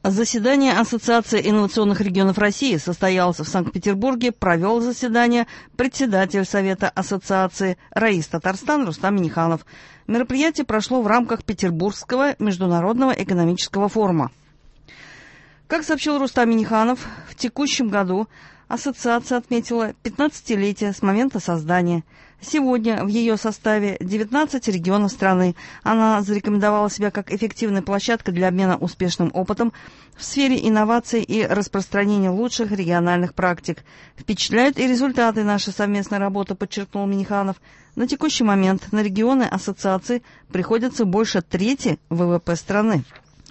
Заседание Ассоциации инновационных регионов России состоялось в Санкт-Петербурге, провел заседание председатель Совета Ассоциации РАИС Татарстан Рустам Минниханов. Мероприятие прошло в рамках Петербургского международного экономического форума. Как сообщил Рустам Минниханов, в текущем году ассоциация отметила 15-летие с момента создания. Сегодня в ее составе 19 регионов страны. Она зарекомендовала себя как эффективная площадка для обмена успешным опытом в сфере инноваций и распространения лучших региональных практик. Впечатляют и результаты нашей совместной работы, подчеркнул Минниханов. На текущий момент на регионы ассоциации приходится больше трети ВВП страны.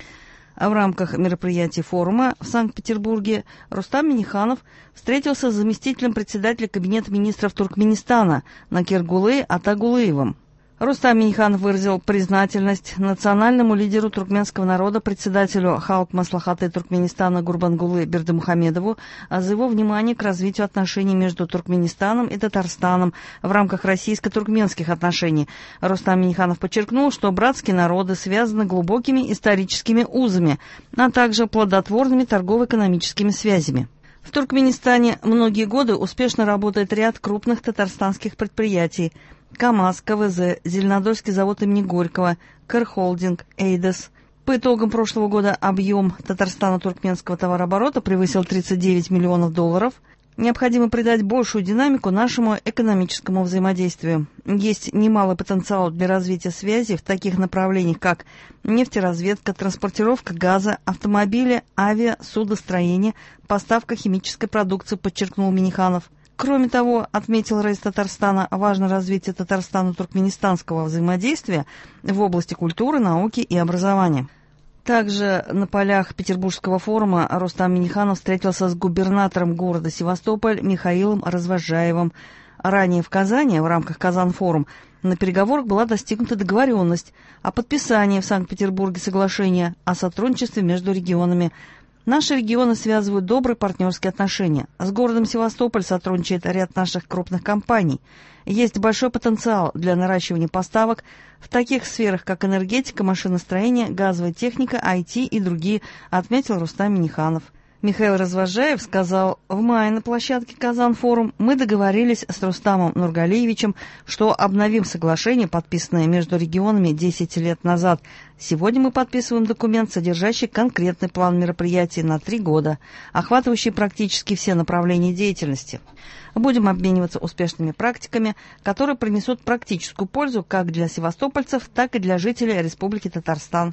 А в рамках мероприятий форума в Санкт-Петербурге Рустам Минниханов встретился с заместителем председателя Кабинета министров Туркменистана Накиргулы Атагулыевым. Рустам Минниханов выразил признательность национальному лидеру туркменского народа, председателю Халк Маслахаты Туркменистана Гурбангулы Бердымухамедову за его внимание к развитию отношений между Туркменистаном и Татарстаном в рамках российско-туркменских отношений. Рустам Минниханов подчеркнул, что братские народы связаны глубокими историческими узами, а также плодотворными торгово-экономическими связями. В Туркменистане многие годы успешно работает ряд крупных татарстанских предприятий: КАМАЗ, КВЗ, Зеленодольский завод имени Горького, Кэрхолдинг, Эйдес. По итогам прошлого года объем татарстано-туркменского товарооборота превысил $39 миллионов. Необходимо придать большую динамику нашему экономическому взаимодействию. Есть немалый потенциал для развития связи в таких направлениях, как нефтеразведка, транспортировка газа, автомобили, судостроение, поставка химической продукции, подчеркнул Минниханов. Кроме того, отметил РАИС Татарстана, важно развитие татарстано-туркменистанского взаимодействия в области культуры, науки и образования. Также на полях Петербургского форума Рустам Минниханов встретился с губернатором города Севастополь Михаилом Развозжаевым. Ранее в Казани, в рамках Казан-форум, на переговорах была достигнута договоренность о подписании в Санкт-Петербурге соглашения о сотрудничестве между регионами. Наши регионы связывают добрые партнерские отношения. С городом Севастополь сотрудничает ряд наших крупных компаний. Есть большой потенциал для наращивания поставок в таких сферах, как энергетика, машиностроение, газовая техника, IT и другие, отметил Рустам Минниханов. Михаил Развозжаев сказал, в мае на площадке Казан-форум мы договорились с Рустамом Нургалиевичем, что обновим соглашение, подписанное между регионами 10 лет назад. Сегодня мы подписываем документ, содержащий конкретный план мероприятий на 3 года, охватывающий практически все направления деятельности. Будем обмениваться успешными практиками, которые принесут практическую пользу как для севастопольцев, так и для жителей Республики Татарстан.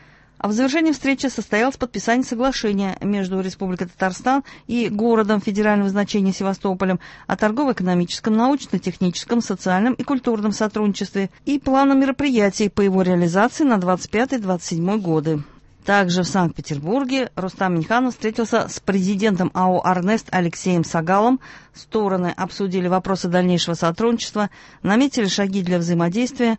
А в завершении встречи состоялось подписание соглашения между Республикой Татарстан и городом федерального значения Севастополем о торгово-экономическом, научно-техническом, социальном и культурном сотрудничестве и планом мероприятий по его реализации на 25-27 годы. Также в Санкт-Петербурге Рустам Минниханов встретился с президентом АО «Арнест» Алексеем Сагалом. Стороны обсудили вопросы дальнейшего сотрудничества, наметили шаги для взаимодействия.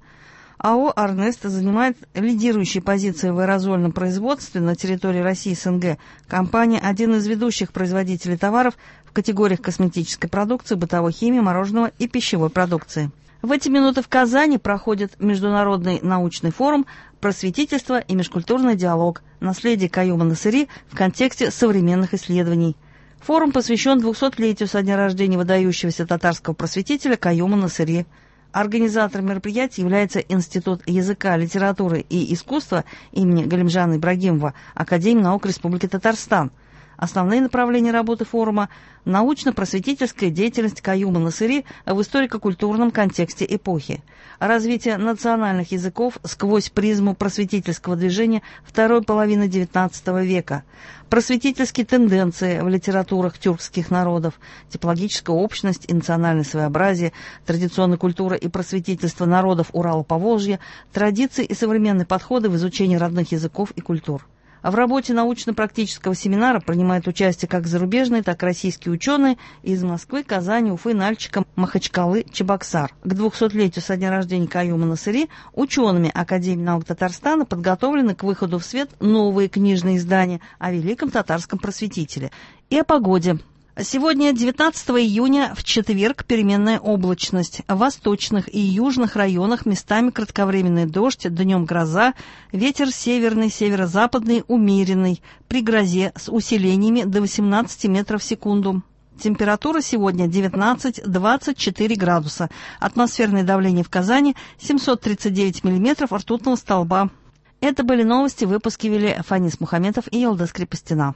АО «Арнест» занимает лидирующие позиции в аэрозольном производстве на территории России и СНГ. Компания – один из ведущих производителей товаров в категориях косметической продукции, бытовой химии, мороженого и пищевой продукции. В эти минуты в Казани проходит международный научный форум «Просветительство и межкультурный диалог. Наследие Каюма Насыри в контексте современных исследований». Форум посвящен 200-летию со дня рождения выдающегося татарского просветителя Каюма Насыри. Организатором мероприятия является Институт языка, литературы и искусства имени Галимжана Ибрагимова, Академии наук Республики Татарстан. Основные направления работы форума – научно-просветительская деятельность Каюма Насыри в историко-культурном контексте эпохи, развитие национальных языков сквозь призму просветительского движения второй половины XIX века, просветительские тенденции в литературах тюркских народов, типологическая общность и национальное своеобразие, традиционная культура и просветительство народов Урала-Поволжья, традиции и современные подходы в изучении родных языков и культур. В работе научно-практического семинара принимают участие как зарубежные, так и российские ученые из Москвы, Казани, Уфы, Нальчика, Махачкалы, Чебоксар. К 200-летию со дня рождения Каюма Насыри учеными Академии наук Татарстана подготовлены к выходу в свет новые книжные издания о великом татарском просветителе и о погоде. Сегодня, 19 июня, в четверг, переменная облачность. В восточных и южных районах местами кратковременный дождь, днем гроза, ветер северный, северо-западный, умеренный, при грозе с усилениями до 18 метров в секунду. Температура сегодня 19-24 градуса. Атмосферное давление в Казани 739 миллиметров ртутного столба. Это были новости, выпуски вели Фанис Мухаметов и Елда Скрипостина.